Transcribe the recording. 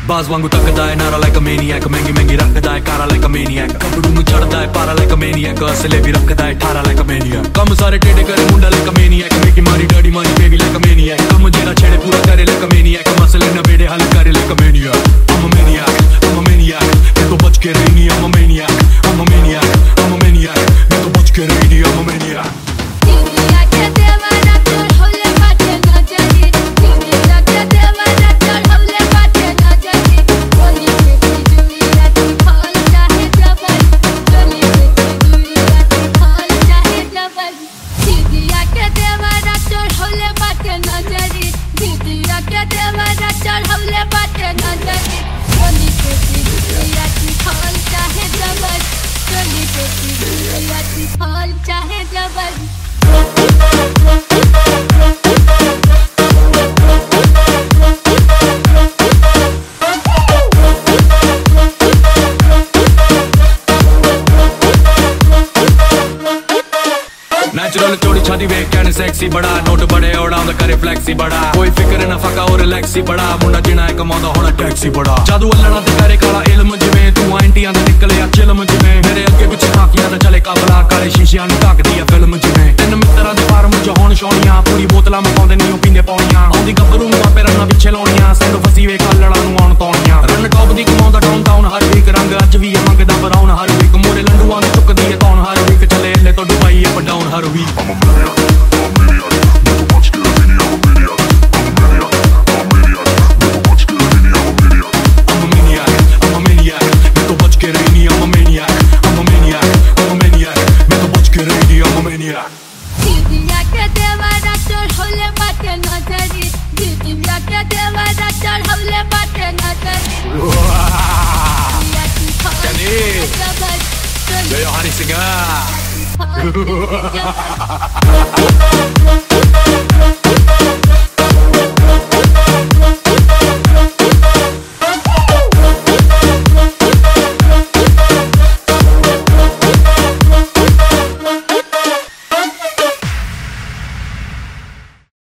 बाज वांगू तकदा है नारा like a maniac महंगी महंगी रखदा है कारा like a maniac कपड़ू नु चढ़दा है पारा like a maniac असले भी रखदा है ठारा like a maniac कम सारे टेढ़े करे मुंडा like a maniac मेकी मारी डैडी मारी बेबी like a maniac कम जेरा छेड़े पूरा करे like a maniac मसले न बेड़े हल करे like a maniac I'm a maniac I'm a maniac मैं तो बच के रही नहीं I'm a maniac I'm a maniac I'm a maniac मैं तो बच के रही नहीं I'm a maniac चाहे जबर नेचुरल चोड़ी छाती वे कहने सेक्सी बड़ा नोट बड़े उड़ांदा करे फ्लैक्सी बड़ा कोई फिक्र ना फका और रिलैक्सी बड़ा मुंडा जिना है कमांदा होना टैक्सी बड़ा जादू अल्लाह ते करे काला इल्म जिवें तू आंटियां दा निकले आ चिलम जिवें मेरे अगे पिछे हाकियां दा चले काबला काले शीशियां नु ताकदी है फिल्म जिवें तीन मित्तरां दे फार्म च होण शौणियां पूरी बोतलां मकांदे नहीं ओ पींदे पौणियां आंदी गबरू नु आपे रन्ना पिछे लाउणियां संग फसी वे कालड़ा नु आउण तौणियां रन टॉप दी कमांदा डाउन टाउन हर वीक रंग अज भी मंगदा बराउन हर वीक मोरे लंडूआं दी चुकदी है तौण हर वीक चले ले तो दुबई अप डाउन हर वीक Yo, honey, cigar.